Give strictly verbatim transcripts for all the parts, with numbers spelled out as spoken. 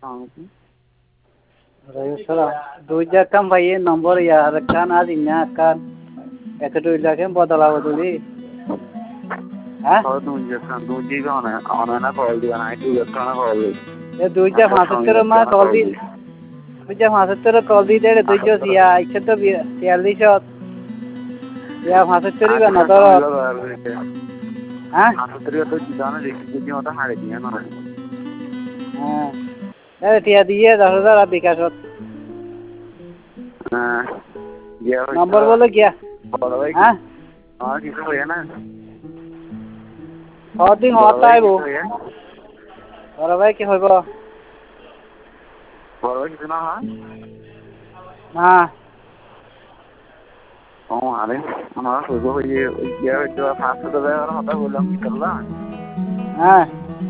দুই জাকাম ভাই নম্বর ইয়ার কান আজ ইন্না কান এত দুই জাকাম বদলা বদলি হ্যাঁ দুই জাকাম দুই জিগা না অনানা কল দিও না দুই জাকাম কল দি এ দুই জা পঁচাত্তর মা কল দি দুই জা পঁচাত্তর কল দি দে দুই জা ইয়া একশো তো বিয়াল্লিশ ইয়া পঁচাত্তর বা না তো হ্যাঁ পঁচাত্তর তো জিদানা দেখি যদি মত হারে দিয়া না হ্যাঁ এ টিয়া দিয়ে দশ হাজার বিকাশত হ্যাঁ ইয়া নম্বর বলে গিয়া হ্যাঁ আর কিছু হয় না কদিন হতাই বউ বড় ভাই কি হইব বড় ভাই কিছু না হয় না ও আরে আমার হইব হইয়ে ইয়া হইতো ফাস্ট তো বের হতা বললাম কি করলা হ্যাঁ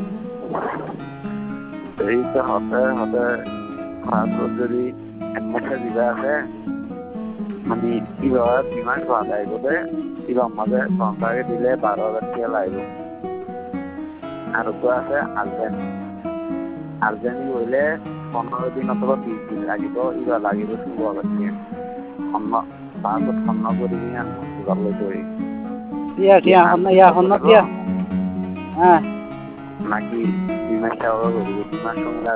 এই তো হতা হতা ফাস্ট যদি একটা দিবা আছে মানে ইবার বিমান বাঁধাই বলে ইবার আমাদের সংসারে দিলে বারো হাজার টাকা লাগবে আর তো আছে আলবেন আলবেন হইলে পনেরো দিন অথবা বিশ দিন লাগিব ইবার লাগিব ষোলো হাজার টাকা অন্য তারপর অন্য করে নিয়ে আনবো তৈরি টিয়া টিয়া হন্ন ইয়া হন্ন টিয়া হ্যাঁ নাকি বিমান সেবা করবো বিমান সঙ্গে